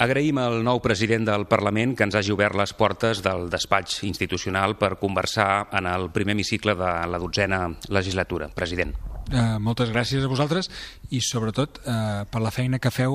Agraïm al nou president del Parlament que ens hagi obert les portes del despatx institucional per conversar en el primer hemicicle de la 12a legislatura. President. Moltes gràcies a vosaltres i sobretot per la feina que feu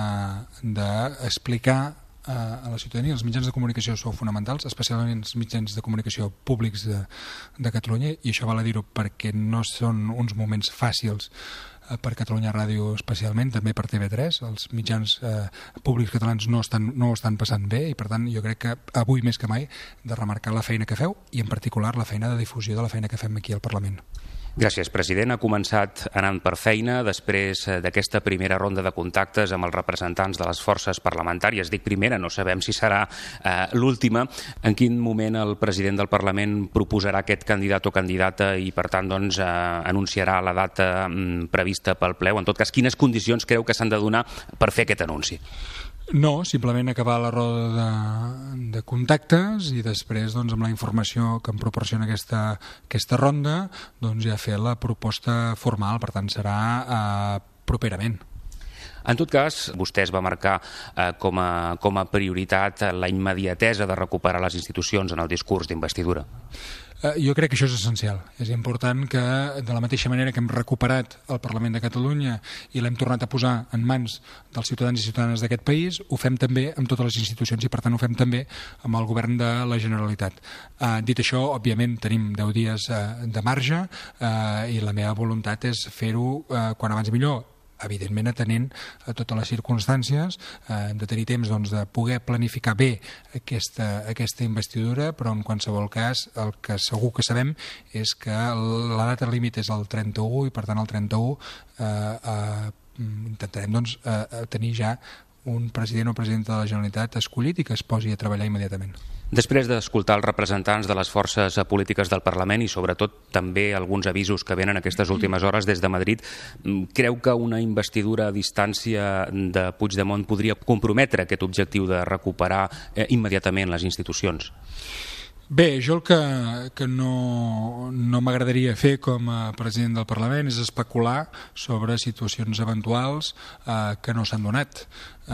d'explicar a la ciutadania. Els mitjans de comunicació sou fonamentals, especialment els mitjans de comunicació públics de Catalunya, i això val a dir-ho perquè no són uns moments fàcils per Catalunya Ràdio especialment, també per TV3. Els mitjans públics catalans no ho estan passant bé i per tant jo crec que avui més que mai de remarcar la feina que feu i en particular la feina de difusió de la feina que fem aquí al Parlament. Gràcies, president. Ha començat anant per feina després d'aquesta primera ronda de contactes amb els representants de les forces parlamentàries. Dic primera, no sabem si serà l'última. En quin moment el president del Parlament proposarà aquest candidat o candidata i, per tant, anunciarà la data prevista pel ple? O, en tot cas, quines condicions creu que s'han de donar per fer aquest anunci? No, simplement acabar la roda de contactes i després amb la informació que em proporciona aquesta ronda ja fer la proposta formal, per tant serà properament. En tot cas, vostè es va marcar com a prioritat la immediatesa de recuperar les institucions en el discurs d'investidura. Jo crec que això és essencial. És important que, de la mateixa manera que hem recuperat el Parlament de Catalunya i l'hem tornat a posar en mans dels ciutadans i ciutadanes d'aquest país, ho fem també amb totes les institucions i, per tant, ho fem també amb el govern de la Generalitat. Dit això, òbviament, tenim 10 dies de marge i la meva voluntat és fer-ho quan abans millor, evidentment atenent a totes les circumstàncies. Hem de tenir temps de poder planificar bé aquesta investidura, però en qualsevol cas el que segur que sabem és que la data límit és el 31 i per tant el 31 intentarem tenir ja un president o presidenta de la Generalitat escollit i que es posi a treballar immediatament. Després d'escoltar els representants de les forces polítiques del Parlament i sobretot també alguns avisos que venen aquestes últimes hores des de Madrid, creu que una investidura a distància de Puigdemont podria comprometre aquest objectiu de recuperar immediatament les institucions? Bé, jo el que no m'agradaria fer com a president del Parlament és especular sobre situacions eventuals que no s'han donat.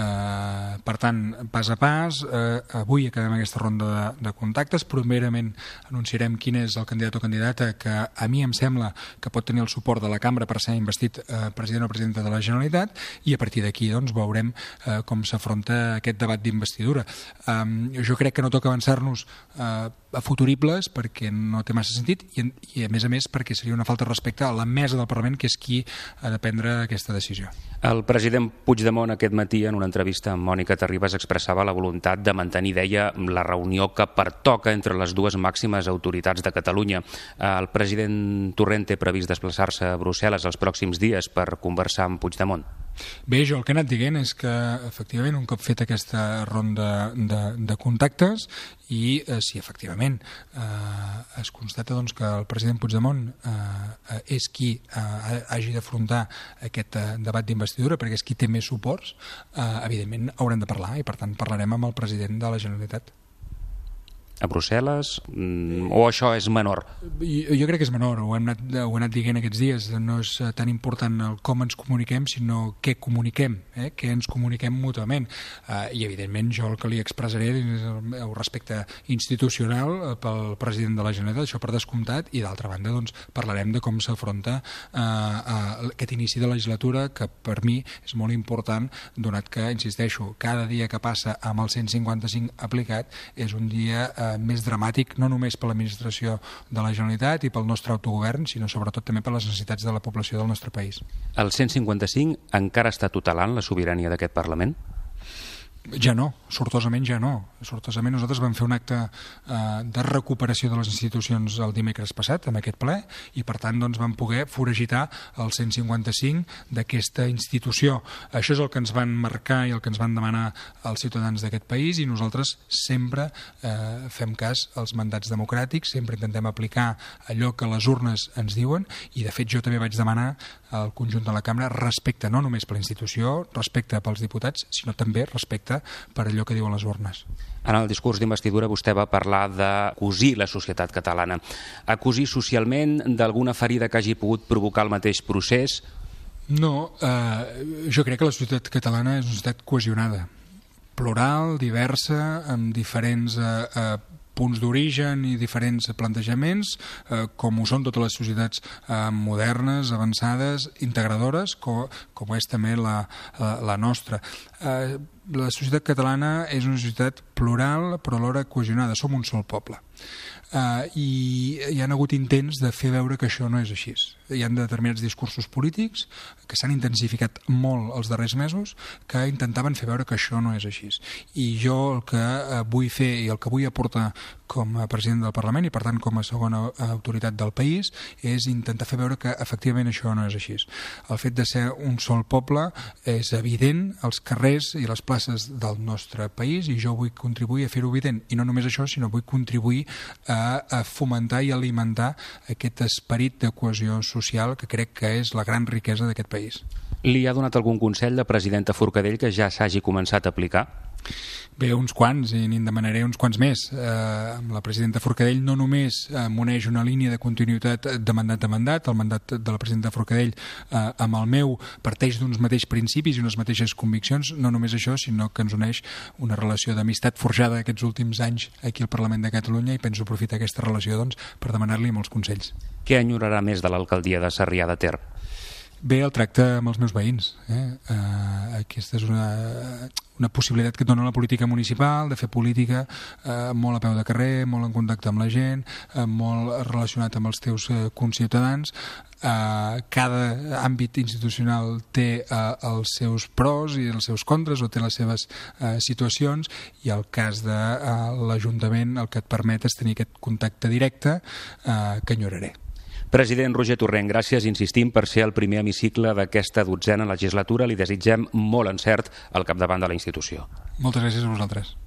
Per tant, pas a pas, avui acabem aquesta ronda de contactes. Primerament anunciarem quin és el candidat o candidata que a mi em sembla que pot tenir el suport de la cambra per ser investit president o presidenta de la Generalitat i a partir d'aquí veurem com s'afronta aquest debat d'investidura. Jo crec que no toca avançar-nos a futuribles perquè no té massa sentit i a més perquè seria una falta de respecte a la mesa del Parlament, que és qui ha de prendre aquesta decisió. El president Puigdemont aquest matí en una entrevista amb Mònica Terribas expressava la voluntat de mantenir, deia, la reunió que pertoca entre les dues màximes autoritats de Catalunya. El president Torrent té previst desplaçar-se a Brussel·les els pròxims dies per conversar amb Puigdemont. Bé, jo el que he anat dient és que efectivament un cop fet aquesta ronda de contactes i si efectivament es constata que el president Puigdemont és qui hagi d'afrontar aquest debat d'investidura perquè és qui té més suports, evidentment haurem de parlar i per tant parlarem amb el president de la Generalitat. A Brussel·les, o això és menor? Jo crec que és menor, ho he anat dient aquests dies. No és tan important el com ens comuniquem, sinó què comuniquem, què ens comuniquem mútuament. I, evidentment, jo el que li expressaré és el respecte institucional pel president de la Generalitat, això per descomptat, i d'altra banda parlarem de com s'afronta aquest inici de legislatura, que per mi és molt important, donat que, insisteixo, cada dia que passa amb el 155 aplicat és un dia més dramàtic, no només per l'administració de la Generalitat i pel nostre autogovern, sinó sobretot també per les necessitats de la població del nostre país. El 155 encara està tutelant la sobirania d'aquest Parlament? Ja no, sortosament ja no. Sortosament nosaltres vam fer un acte de recuperació de les institucions el dimecres passat, amb aquest ple, i per tant vam poder foragitar el 155 d'aquesta institució. Això és el que ens van marcar i el que ens van demanar els ciutadans d'aquest país i nosaltres sempre fem cas als mandats democràtics, sempre intentem aplicar allò que les urnes ens diuen i de fet jo també vaig demanar al conjunt de la cambra respecte no només per la institució, respecte pels diputats, sinó també respecte per allò que diuen les urnes. En el discurs d'investidura vostè va parlar de cosir la societat catalana. A cosir socialment d'alguna ferida que hagi pogut provocar el mateix procés? No, jo crec que la societat catalana és una societat cohesionada. plural, diversa, amb diferents punts d'origen i diferents plantejaments, com ho són totes les societats modernes, avançades, integradores, com és també la nostra. La societat catalana és una societat plural però alhora cohesionada, som un sol poble. I hi ha hagut intents de fer veure que això no és així. Hi ha determinats discursos polítics que s'han intensificat molt els darrers mesos que intentaven fer veure que això no és així. I jo el que vull fer i el que vull aportar com a president del Parlament i per tant com a segona autoritat del país és intentar fer veure que efectivament això no és així. El fet de ser un sol poble és evident als carrers i a les places del nostre país i jo vull contribuir a fer-ho evident. I no només això, sinó vull contribuir a fomentar i alimentar aquest esperit de cohesió social que crec que és la gran riquesa d'aquest país. Li ha donat algun consell la presidenta Forcadell que ja s'hagi començat a aplicar? Bé, uns quants, i n'hi demanaré uns quants més. La presidenta Forcadell no només m'uneix una línia de continuïtat de mandat a mandat, el mandat de la presidenta Forcadell amb el meu parteix d'uns mateixos principis i unes mateixes conviccions, no només això, sinó que ens uneix una relació d'amistat forjada aquests últims anys aquí al Parlament de Catalunya i penso aprofitar aquesta relació per demanar-li molts consells. Què enyorarà més de l'alcaldia de Sarrià de Ter? Bé, el tracte amb els meus veïns. Aquesta és una possibilitat que et dona la política municipal, de fer política molt a peu de carrer, molt en contacte amb la gent, molt relacionat amb els teus conciutadans. Cada àmbit institucional té els seus pros i els seus contres o té les seves situacions i el cas de l'Ajuntament el que et permet és tenir aquest contacte directe que enyoraré. President Roger Torrent, gràcies, insistim, per ser el primer hemicicle d'aquesta 12a legislatura. Li desitgem molt encert al capdavant de la institució. Moltes gràcies a vosaltres.